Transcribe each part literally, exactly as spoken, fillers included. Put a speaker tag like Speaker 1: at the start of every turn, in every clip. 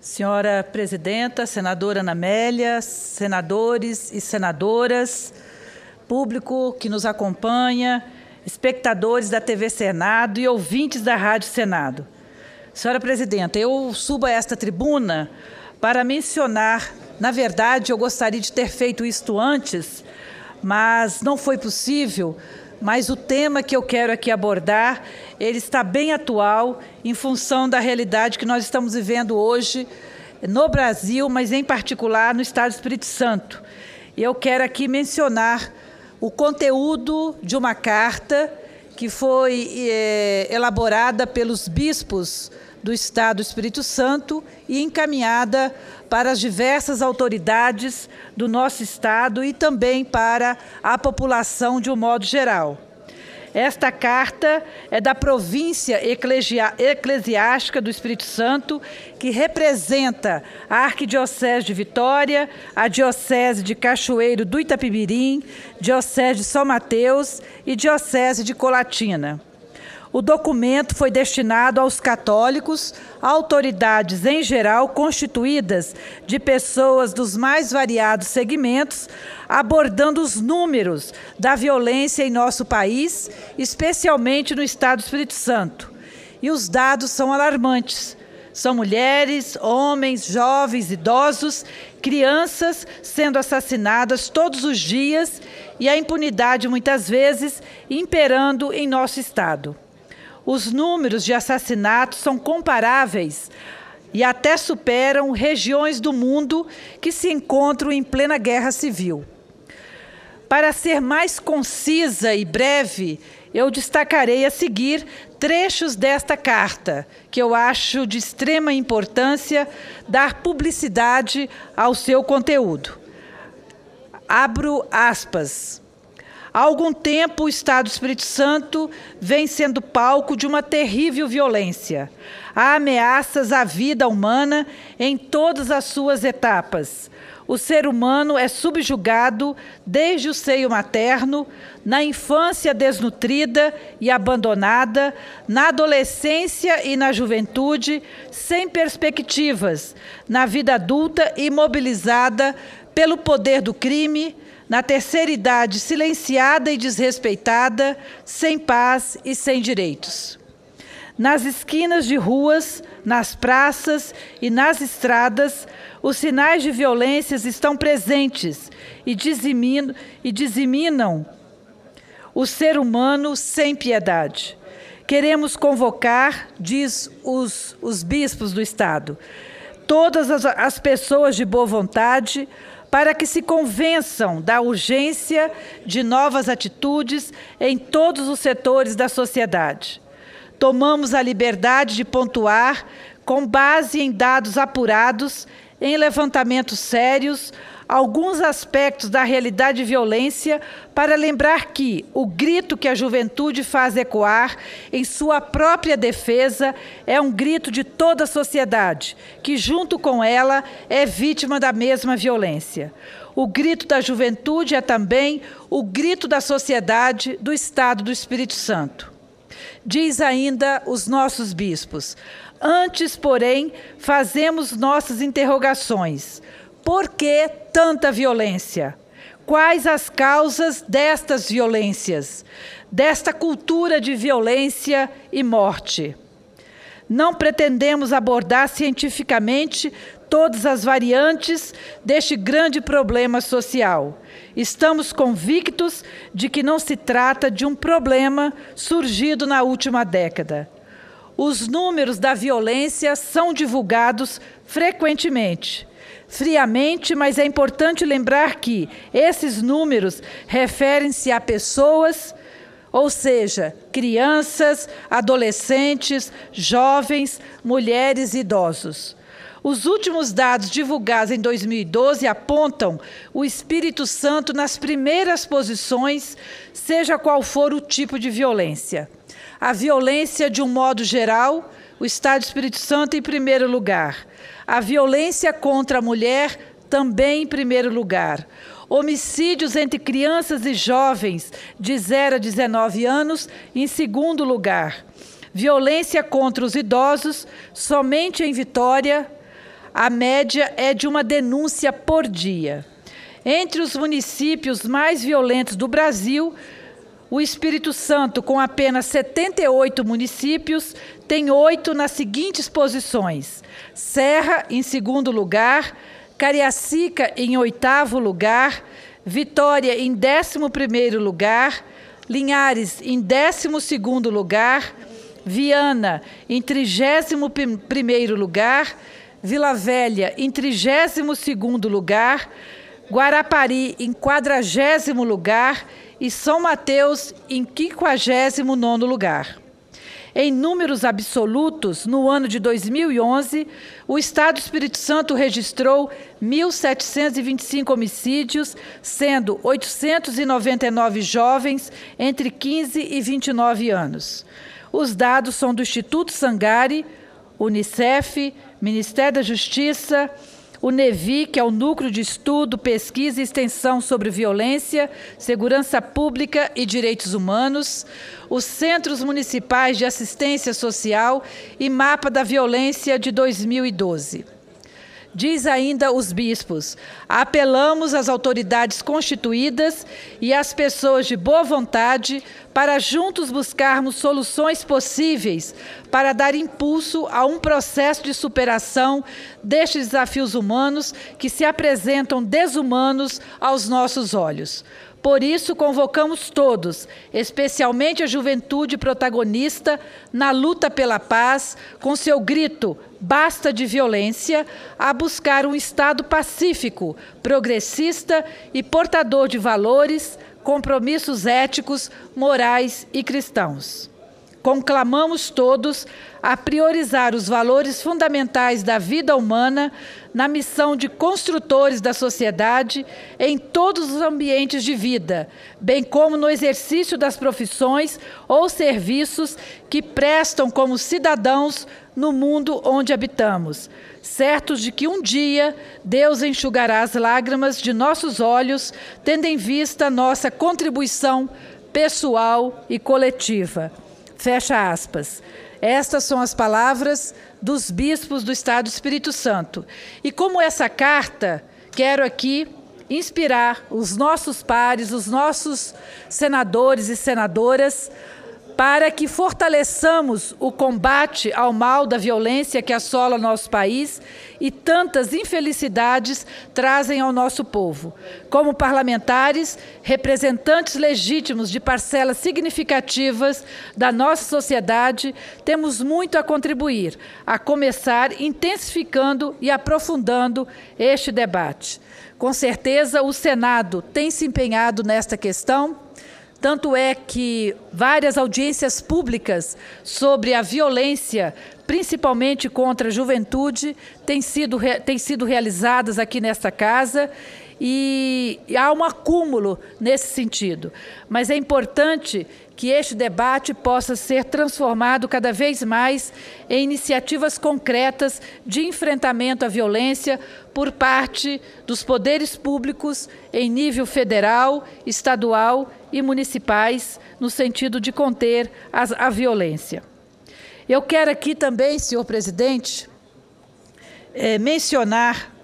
Speaker 1: Senhora Presidenta, Senadora Ana Amélia, senadores e senadoras, público que nos acompanha, espectadores da T V Senado e ouvintes da Rádio Senado. Senhora Presidenta, eu subo a esta tribuna para mencionar, na verdade, eu gostaria de ter feito isto antes, mas não foi possível, mas o tema que eu quero aqui abordar, ele está bem atual em função da realidade que nós estamos vivendo hoje no Brasil, mas em particular no Estado do Espírito Santo. E eu quero aqui mencionar o conteúdo de uma carta que foi é, elaborada pelos bispos do Estado do Espírito Santo e encaminhada para as diversas autoridades do nosso Estado e também para a população de um modo geral. Esta carta é da província eclesiástica do Espírito Santo, que representa a Arquidiocese de Vitória, a Diocese de Cachoeiro do Itapemirim, Diocese de São Mateus e Diocese de Colatina. O documento foi destinado aos católicos, autoridades em geral constituídas de pessoas dos mais variados segmentos, abordando os números da violência em nosso país, especialmente no Estado do Espírito Santo. E os dados são alarmantes. São mulheres, homens, jovens, idosos, crianças sendo assassinadas todos os dias e a impunidade, muitas vezes, imperando em nosso Estado. Os números de assassinatos são comparáveis e até superam regiões do mundo que se encontram em plena guerra civil. Para ser mais concisa e breve, eu destacarei a seguir trechos desta carta, que eu acho de extrema importância dar publicidade ao seu conteúdo. Abro aspas. Há algum tempo, o Estado do Espírito Santo vem sendo palco de uma terrível violência. Há ameaças à vida humana em todas as suas etapas. O ser humano é subjugado desde o seio materno, na infância desnutrida e abandonada, na adolescência e na juventude, sem perspectivas, na vida adulta imobilizada pelo poder do crime, na terceira idade silenciada e desrespeitada, sem paz e sem direitos. Nas esquinas de ruas, nas praças e nas estradas, os sinais de violências estão presentes e diseminam, e diseminam o ser humano sem piedade. Queremos convocar, diz os, os bispos do Estado, todas as, as pessoas de boa vontade, para que se convençam da urgência de novas atitudes em todos os setores da sociedade. Tomamos a liberdade de pontuar, com base em dados apurados, em levantamentos sérios, alguns aspectos da realidade de violência, para lembrar que o grito que a juventude faz ecoar em sua própria defesa é um grito de toda a sociedade, que junto com ela é vítima da mesma violência. O grito da juventude é também o grito da sociedade do Estado do Espírito Santo. Diz ainda os nossos bispos: antes, porém, fazemos nossas interrogações. Por que tanta violência? Quais as causas destas violências, desta cultura de violência e morte? Não pretendemos abordar cientificamente todas as variantes deste grande problema social. Estamos convictos de que não se trata de um problema surgido na última década. Os números da violência são divulgados frequentemente. Friamente, mas é importante lembrar que esses números referem-se a pessoas, ou seja, crianças, adolescentes, jovens, mulheres e idosos. Os últimos dados divulgados em dois mil e doze apontam o Espírito Santo nas primeiras posições, seja qual for o tipo de violência. A violência, de um modo geral, o Estado do Espírito Santo em primeiro lugar. A violência contra a mulher também em primeiro lugar. Homicídios entre crianças e jovens de zero a dezenove anos em segundo lugar. Violência contra os idosos somente em Vitória. a média é de uma denúncia por dia. Entre os municípios mais violentos do Brasil, o Espírito Santo, com apenas setenta e oito municípios, tem oito nas seguintes posições: Serra, em segundo lugar, Cariacica, em oitavo lugar, Vitória, em décimo primeiro lugar, Linhares, em décimo segundo lugar, Viana, em trigésimo primeiro lugar, Vila Velha, em trigésimo segundo lugar, Guarapari, em quadragésimo lugar, e São Mateus, em quinquagésimo nono lugar. Em números absolutos, no ano de dois mil e onze, o Estado do Espírito Santo registrou mil setecentos e vinte e cinco homicídios, sendo oitocentos e noventa e nove jovens entre quinze e vinte e nove anos. Os dados são do Instituto Sangari, Unicef, Ministério da Justiça, o NEVI, que é o Núcleo de Estudo, Pesquisa e Extensão sobre Violência, Segurança Pública e Direitos Humanos, os Centros Municipais de Assistência Social e Mapa da Violência de dois mil e doze. Diz ainda os bispos: apelamos às autoridades constituídas e às pessoas de boa vontade para juntos buscarmos soluções possíveis para dar impulso a um processo de superação destes desafios humanos que se apresentam desumanos aos nossos olhos. Por isso, convocamos todos, especialmente a juventude protagonista, na luta pela paz, com seu grito "Basta de violência", a buscar um Estado pacífico, progressista e portador de valores, compromissos éticos, morais e cristãos. Conclamamos todos a priorizar os valores fundamentais da vida humana na missão de construtores da sociedade em todos os ambientes de vida, bem como no exercício das profissões ou serviços que prestam como cidadãos no mundo onde habitamos, certos de que um dia Deus enxugará as lágrimas de nossos olhos, tendo em vista nossa contribuição pessoal e coletiva. Fecha aspas. Estas são as palavras dos bispos do Estado do Espírito Santo. E como essa carta, quero aqui inspirar os nossos pares, os nossos senadores e senadoras, para que fortaleçamos o combate ao mal da violência que assola nosso país e tantas infelicidades trazem ao nosso povo. Como parlamentares, representantes legítimos de parcelas significativas da nossa sociedade, temos muito a contribuir, a começar intensificando e aprofundando este debate. Com certeza, o Senado tem se empenhado nesta questão. Tanto é que várias audiências públicas sobre a violência, principalmente contra a juventude, têm sido, têm sido realizadas aqui nesta casa e há um acúmulo nesse sentido. Mas é importante que este debate possa ser transformado cada vez mais em iniciativas concretas de enfrentamento à violência por parte dos poderes públicos em nível federal, estadual e municipais, no sentido de conter a, a violência. Eu quero aqui também, senhor presidente, é, mencionar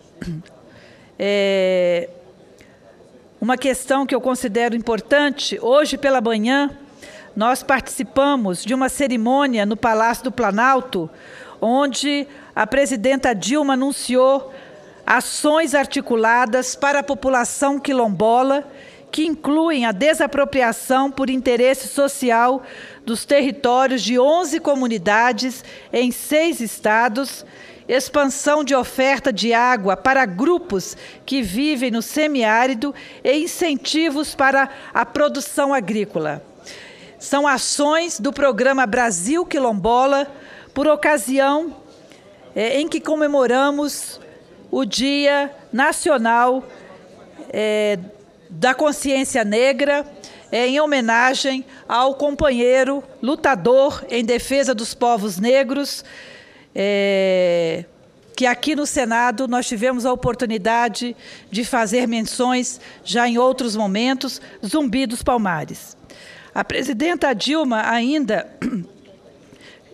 Speaker 1: é, uma questão que eu considero importante. Hoje pela manhã, nós participamos de uma cerimônia no Palácio do Planalto, onde a presidenta Dilma anunciou ações articuladas para a população quilombola, que incluem a desapropriação por interesse social dos territórios de onze comunidades em seis estados, expansão de oferta de água para grupos que vivem no semiárido e incentivos para a produção agrícola. São ações do programa Brasil Quilombola, por ocasião é, em que comemoramos o Dia Nacional é, da Consciência Negra, é, em homenagem ao companheiro lutador em defesa dos povos negros, é, que aqui no Senado nós tivemos a oportunidade de fazer menções já em outros momentos, Zumbi dos Palmares. A presidenta Dilma ainda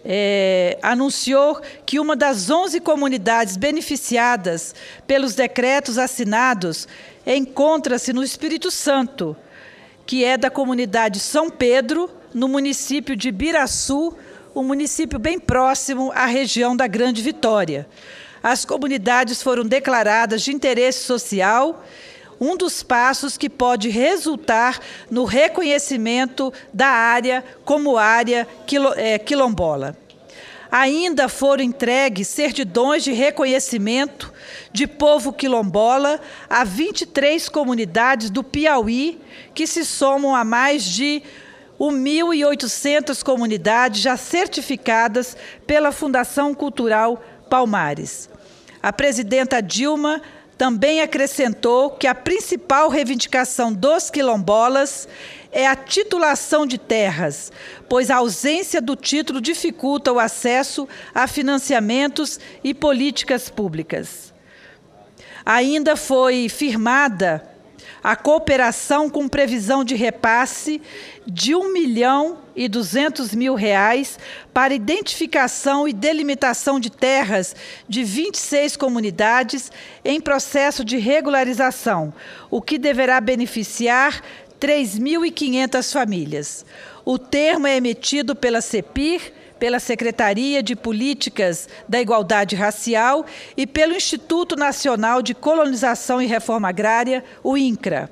Speaker 1: é, anunciou que uma das onze comunidades beneficiadas pelos decretos assinados encontra-se no Espírito Santo, que é da comunidade São Pedro, no município de Biraçu, um município bem próximo à região da Grande Vitória. As comunidades foram declaradas de interesse social, um dos passos que pode resultar no reconhecimento da área como área quilombola. Ainda foram entregues certidões de reconhecimento de povo quilombola a vinte e três comunidades do Piauí, que se somam a mais de mil e oitocentas comunidades já certificadas pela Fundação Cultural Palmares. A presidenta Dilma também acrescentou que a principal reivindicação dos quilombolas é a titulação de terras, pois a ausência do título dificulta o acesso a financiamentos e políticas públicas. Ainda foi firmada a cooperação com previsão de repasse de um milhão e duzentos mil reais para identificação e delimitação de terras de vinte e seis comunidades em processo de regularização, o que deverá beneficiar três mil e quinhentas famílias. O termo é emitido pela CEPIR, pela Secretaria de Políticas da Igualdade Racial e pelo Instituto Nacional de Colonização e Reforma Agrária, o INCRA.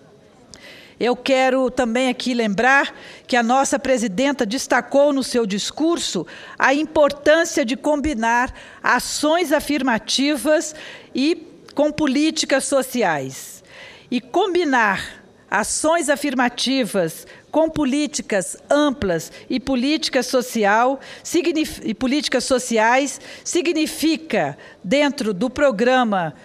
Speaker 1: Eu quero também aqui lembrar que a nossa presidenta destacou no seu discurso a importância de combinar ações afirmativas e com políticas sociais. E combinar ações afirmativas com políticas amplas e políticas, social, e políticas sociais significa, dentro do programa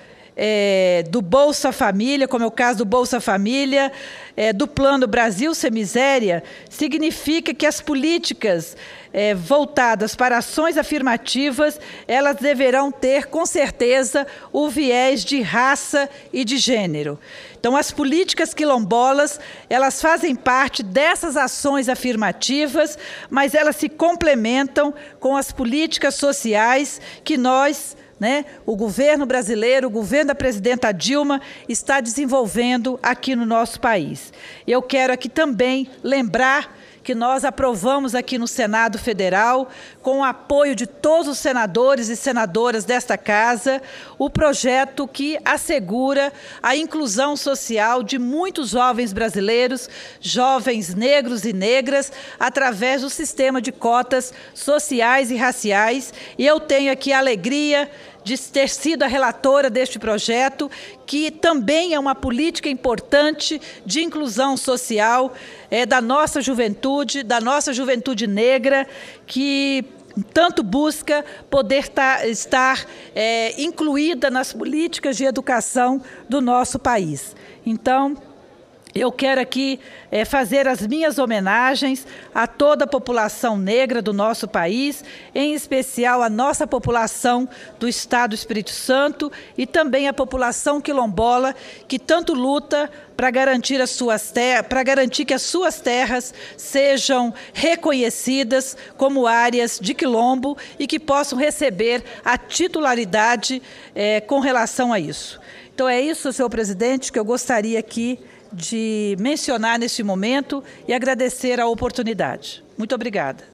Speaker 1: é, do Bolsa Família, como é o caso do Bolsa Família, é, do Plano Brasil Sem Miséria, significa que as políticas é, voltadas para ações afirmativas, elas deverão ter, com certeza, o viés de raça e de gênero. Então, as políticas quilombolas, elas fazem parte dessas ações afirmativas, mas elas se complementam com as políticas sociais que nós, né, o governo brasileiro, o governo da presidenta Dilma, está desenvolvendo aqui no nosso país. Eu quero aqui também lembrar que nós aprovamos aqui no Senado Federal, com o apoio de todos os senadores e senadoras desta casa, o projeto que assegura a inclusão social de muitos jovens brasileiros, jovens negros e negras, através do sistema de cotas sociais e raciais. E eu tenho aqui a alegria de ter sido a relatora deste projeto, que também é uma política importante de inclusão social é, da nossa juventude, da nossa juventude negra, que tanto busca poder tá, estar é, incluída nas políticas de educação do nosso país. Então, eu quero aqui é, fazer as minhas homenagens a toda a população negra do nosso país, em especial a nossa população do Estado do Espírito Santo e também a população quilombola, que tanto luta para garantir as suas terras, para garantir que as suas terras sejam reconhecidas como áreas de quilombo e que possam receber a titularidade é, com relação a isso. Então é isso, senhor presidente, que eu gostaria aqui de mencionar neste momento e agradecer a oportunidade. Muito obrigada.